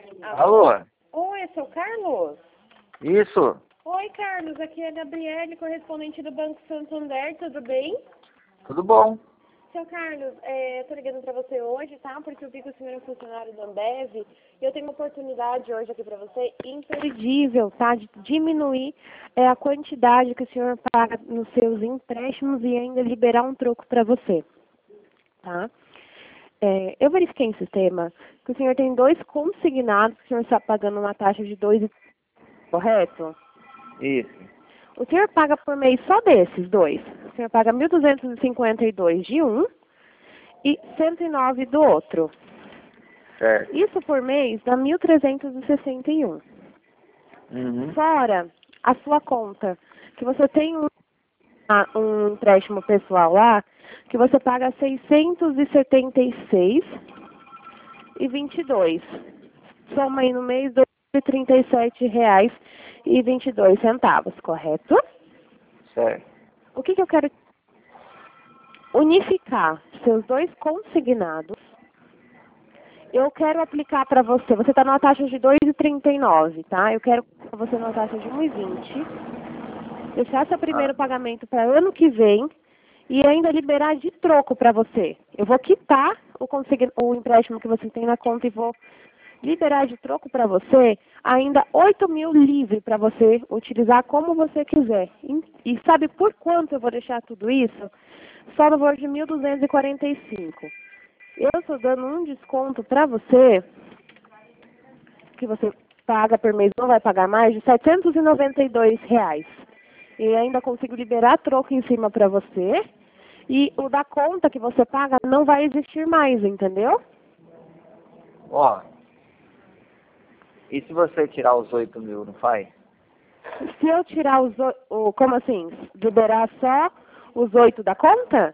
Alô? Oi, é seu Carlos? Isso? Oi, Carlos, aqui é a Gabriele, correspondente do Banco Santander, tudo bem? Tudo bom? Seu Carlos, eu tô ligando pra você hoje, tá? Porque eu vi que o senhor é funcionário da Ambev e eu tenho uma oportunidade hoje aqui pra você imperdível, tá? De diminuir a quantidade que o senhor paga nos seus empréstimos e ainda liberar um troco pra você, tá? Eu verifiquei em sistema que o senhor tem 2 consignados que o senhor está pagando uma taxa de 2, correto? Isso. O senhor paga por mês só desses 2. O senhor paga 1.252 de um e 109 do outro. Certo. Isso por mês dá 1.361. Uhum. Fora a sua conta, que você tem um empréstimo pessoal lá, que você paga 676,22. Soma aí no mês R$ 237,22, correto? Certo. O que eu quero unificar seus 2 consignados. Eu quero aplicar para você. Você está numa taxa de 2,39, tá? Eu quero para você numa taxa de 1,20. Deixar seu primeiro pagamento para ano que vem e ainda liberar de troco para você. Eu vou quitar o empréstimo que você tem na conta e vou liberar de troco para você ainda 8.000 livre para você utilizar como você quiser. E sabe por quanto eu vou deixar tudo isso? Só no valor de 1.245. Eu estou dando um desconto para você, que você paga por mês, não vai pagar mais, de R$ 792. E ainda consigo liberar troco em cima para você. E o da conta que você paga não vai existir mais, entendeu? Ó. E se você tirar os 8.000, não faz? Se eu tirar como assim? Liberar só os 8 da conta?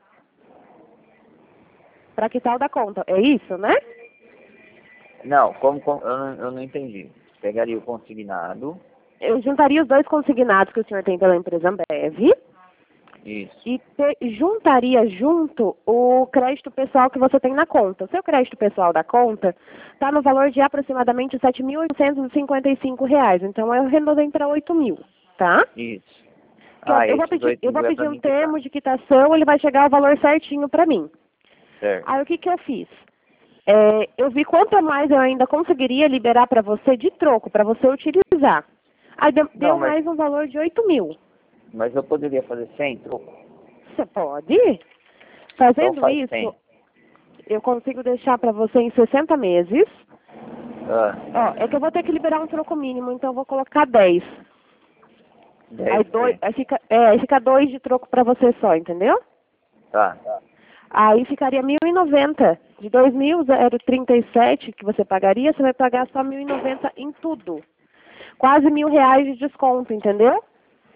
Para quitar o da conta. É isso, né? Não, eu não entendi. Pegaria o consignado. Eu juntaria os 2 consignados que o senhor tem pela empresa Ambev Isso. e juntaria junto o crédito pessoal que você tem na conta. O seu crédito pessoal da conta está no valor de aproximadamente R$ 7.855. Então, eu renovei para 8.000, tá? Isso. Eu vou Esses pedir, 8.000 é pra um mim quitar. termo de quitação, ele vai chegar ao valor certinho para mim. Certo. Aí, o que eu fiz? Eu vi quanto mais eu ainda conseguiria liberar para você de troco, para você utilizar. Aí deu Não, mais um valor de 8.000. mas eu poderia fazer 100 troco? Você pode? Então Fazendo faz isso, 100. eu consigo deixar para você em 60 meses. Ah, É que eu vou ter que liberar um troco mínimo, então eu vou colocar 10. 10 vezes. Aí fica 2 de troco para você só, entendeu? Tá. Aí ficaria 1.090. De 2.037 que você pagaria, você vai pagar só 1.090 em tudo. Quase R$ 1.000 de desconto, entendeu?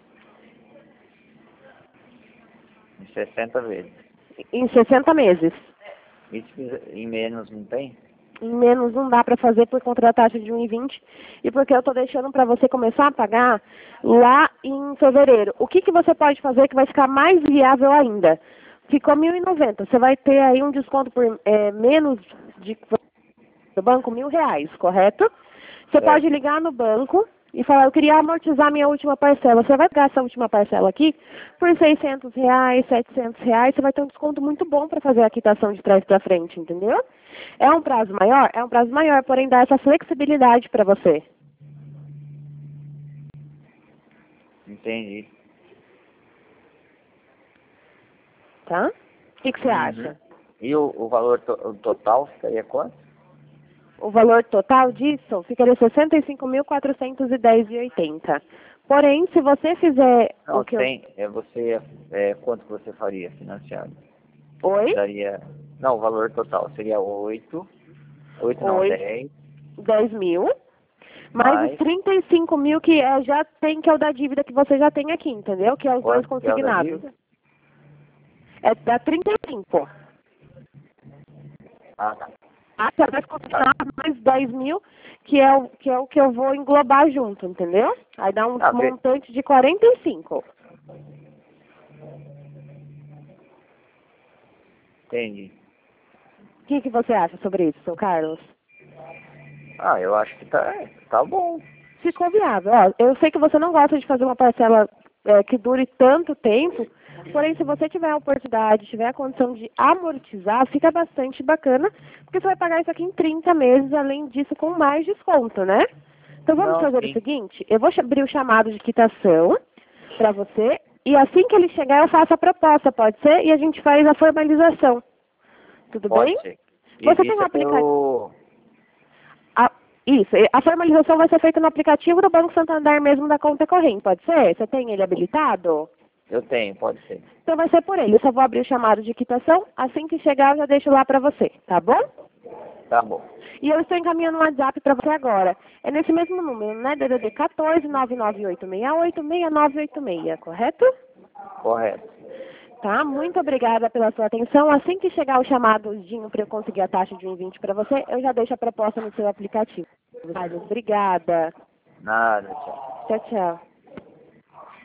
Em 60 vezes. Em 60 meses. E se em menos não tem? Em menos não dá para fazer por conta da taxa de 1,20 e porque eu estou deixando para você começar a pagar lá em fevereiro. O que você pode fazer que vai ficar mais viável ainda? Ficou 1.090. Você vai ter aí um desconto por menos do banco R$ 1.000, correto? Você pode ligar no banco e falar, eu queria amortizar minha última parcela. Você vai pagar essa última parcela aqui por R$ 600, R$ 700. Você vai ter um desconto muito bom para fazer a quitação de trás para frente, entendeu? É um prazo maior? É um prazo maior, porém dá essa flexibilidade para você. Entendi. Tá? O que você acha? E o valor o total ficaria quanto? O valor total disso ficaria R$ 65.410,80. Porém, se você fizer Não, o que 100, quanto que você faria financiado? Oi? Daria, não, o valor total seria 8 não, 10, 10 mil. Mais os mais, 35 mil que já tem, que é o da dívida que você já tem aqui, entendeu? Que é os 2 quanto que é o da consignados. dívida? Dá 35. Ah, tá. Você vai continuar mais 10 mil, que é o que eu vou englobar junto, entendeu? Aí dá um montante de 45. Entendi. O que você acha sobre isso, seu Carlos? Ah, eu acho que tá bom. Ficou viável. Ó, eu sei que você não gosta de fazer uma parcela que dure tanto tempo, porém, se você tiver a oportunidade, tiver a condição de amortizar, fica bastante bacana, porque você vai pagar isso aqui em 30 meses, além disso, com mais desconto, né? Então, vamos Não, fazer o sim. seguinte, eu vou abrir o chamado de quitação para você, e assim que ele chegar, eu faço a proposta, pode ser? E a gente faz a formalização. Tudo Pode bem? ser. Você E tem isso um é aplicativo... Isso, a formalização vai ser feita no aplicativo do Banco Santander mesmo da conta corrente, pode ser? Você tem ele habilitado? Eu tenho, pode ser. Então vai ser por ele. Eu só vou abrir o chamado de quitação. Assim que chegar, eu já deixo lá para você, tá bom? Tá bom. E eu estou encaminhando um WhatsApp para você agora. É nesse mesmo número, né? DDD 14 99868 6986, correto? Correto. Tá? Muito obrigada pela sua atenção. Assim que chegar o chamadinho para eu conseguir a taxa de 1,20 para você, eu já deixo a proposta no seu aplicativo. Obrigada. Nada, tchau. Tchau, tchau.